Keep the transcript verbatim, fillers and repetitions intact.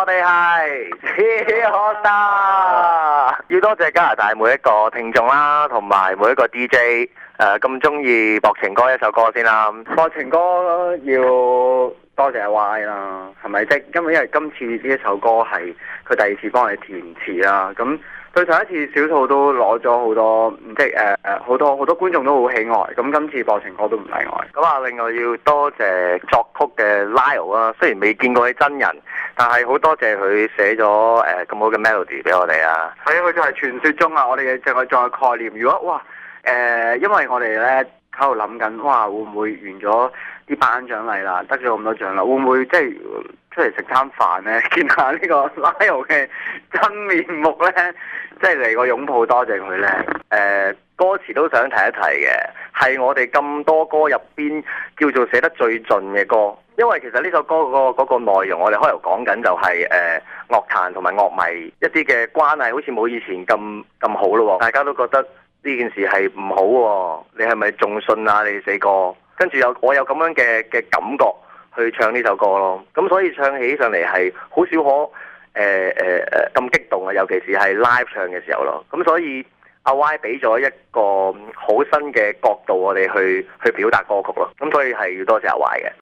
我哋係黐可達，要多謝加拿大每一個聽眾啦，同埋每一個 D J 誒咁中意博情歌一首歌先啦。 博情歌要多謝阿 Y 啦，係咪？即係因為因為今次呢一首歌係佢第二次幫我哋填詞啦，咁對上一次小兔都攞咗好多，即係誒誒好多好多觀眾都好喜愛，咁今次博情歌都唔例外。 咁啊，另外要多謝作曲嘅 Lyle 啦，雖然未見過佢真人，但係好多謝佢寫咗誒咁好嘅 melody 俾我哋啊。 係啊，佢就係傳說中啊，我哋嘅淨係仲有概念。如果哇誒、呃，因為我哋咧喺度諗緊，哇會唔會完咗啲頒獎禮啦，得咗咁多獎啦，會唔會即係出嚟食餐飯咧，見下呢個 Lyle 嘅真面目咧？即係嚟個擁抱，多謝佢咧。誒、 呃，歌詞都想提一提嘅，係我哋咁多歌入邊叫做寫得最盡嘅歌。因為其實呢首歌嗰個嗰個內容，我哋開頭講緊就係誒樂壇同埋樂迷一啲嘅關係，好似冇以前咁咁好咯。大家都覺得呢件事係唔好喎，你係咪仲信啊？你哋四個，跟住有我有咁樣嘅嘅感覺去唱呢首歌咯。咁所以唱起上嚟係好少可。誒誒誒咁激動啊！尤其是係 live 唱嘅時候咯，咁所以阿 Y 俾咗一個好新嘅角度，我哋去去表達歌曲咯，咁所以係要多謝阿 Y 嘅。